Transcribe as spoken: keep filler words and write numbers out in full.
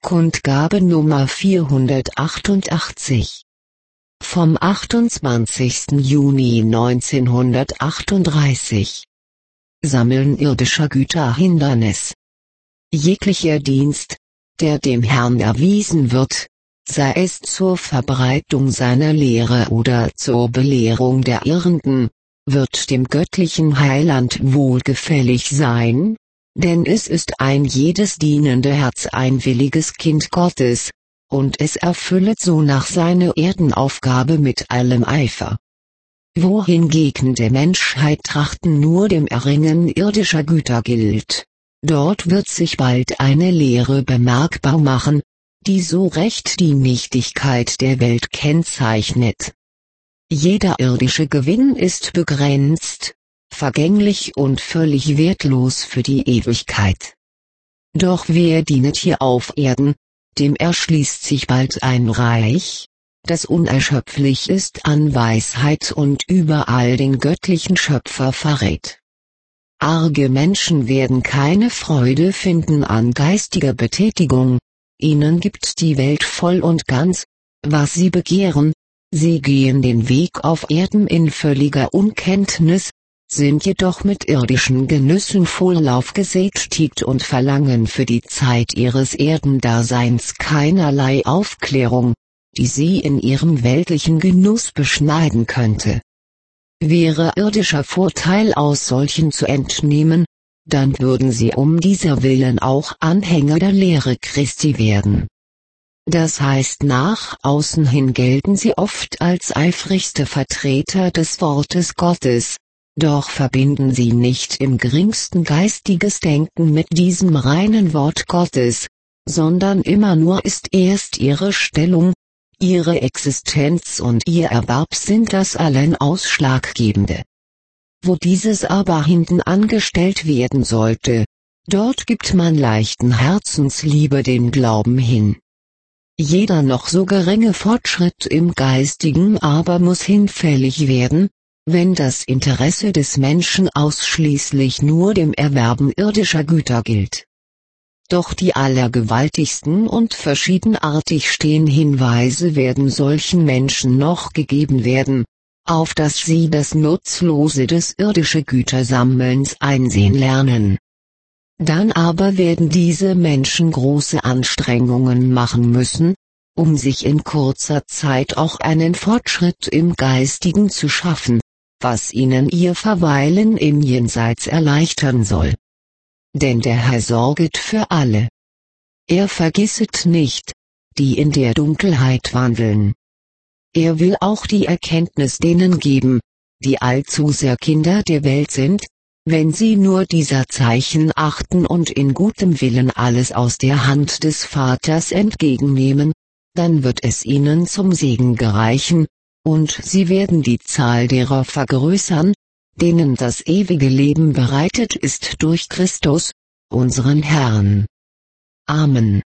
Kundgabe Nummer vierhundertachtundachtzig vom achtundzwanzigsten Juni neunzehnhundertachtunddreißig. Sammeln irdischer Güter Hindernis. Jeglicher Dienst, der dem Herrn erwiesen wird, sei es zur Verbreitung seiner Lehre oder zur Belehrung der Irrenden, wird dem göttlichen Heiland wohlgefällig sein, denn es ist ein jedes dienende Herz ein williges Kind Gottes, und es erfüllet so nach seiner Erdenaufgabe mit allem Eifer. Wohingegen der Menschheit Trachten nur dem Erringen irdischer Güter gilt, dort wird sich bald eine Lehre bemerkbar machen, die so recht die Nichtigkeit der Welt kennzeichnet. Jeder irdische Gewinn ist begrenzt, vergänglich und völlig wertlos für die Ewigkeit. Doch wer dienet hier auf Erden, dem erschließt sich bald ein Reich, das unerschöpflich ist an Weisheit und überall den göttlichen Schöpfer verrät. Arge Menschen werden keine Freude finden an geistiger Betätigung, ihnen gibt die Welt voll und ganz, was sie begehren, sie gehen den Weg auf Erden in völliger Unkenntnis, sind jedoch mit irdischen Genüssen vollauf gesättigt und verlangen für die Zeit ihres Erdendaseins keinerlei Aufklärung, die sie in ihrem weltlichen Genuss beschneiden könnte. Wäre irdischer Vorteil aus solchen zu entnehmen, dann würden sie um dieser Willen auch Anhänger der Lehre Christi werden. Das heißt, nach außen hin gelten sie oft als eifrigste Vertreter des Wortes Gottes, doch verbinden sie nicht im geringsten geistiges Denken mit diesem reinen Wort Gottes, sondern immer nur ist erst ihre Stellung, ihre Existenz und ihr Erwerb sind das allen Ausschlaggebende. Wo dieses aber hinten angestellt werden sollte, dort gibt man leichten Herzens lieber den Glauben hin. Jeder noch so geringe Fortschritt im Geistigen aber muss hinfällig werden, wenn das Interesse des Menschen ausschließlich nur dem Erwerben irdischer Güter gilt. Doch die allergewaltigsten und verschiedenartig stehen Hinweise werden solchen Menschen noch gegeben werden, auf dass sie das Nutzlose des irdischen Gütersammelns einsehen lernen. Dann aber werden diese Menschen große Anstrengungen machen müssen, um sich in kurzer Zeit auch einen Fortschritt im Geistigen zu schaffen, was ihnen ihr Verweilen im Jenseits erleichtern soll. Denn der Herr sorget für alle. Er vergisset nicht, die in der Dunkelheit wandeln. Er will auch die Erkenntnis denen geben, die allzu sehr Kinder der Welt sind, wenn sie nur dieser Zeichen achten und in gutem Willen alles aus der Hand des Vaters entgegennehmen, dann wird es ihnen zum Segen gereichen, und sie werden die Zahl derer vergrößern, denen das ewige Leben bereitet ist durch Christus, unseren Herrn. Amen.